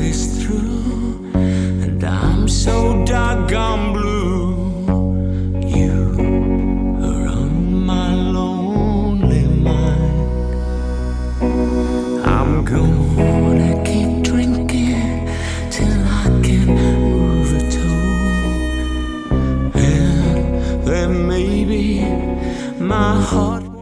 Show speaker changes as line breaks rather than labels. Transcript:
this through, and I'm so doggone blue. You are on my lonely mind. I'm gonna keep drinking till I can move a toe, and then maybe my heart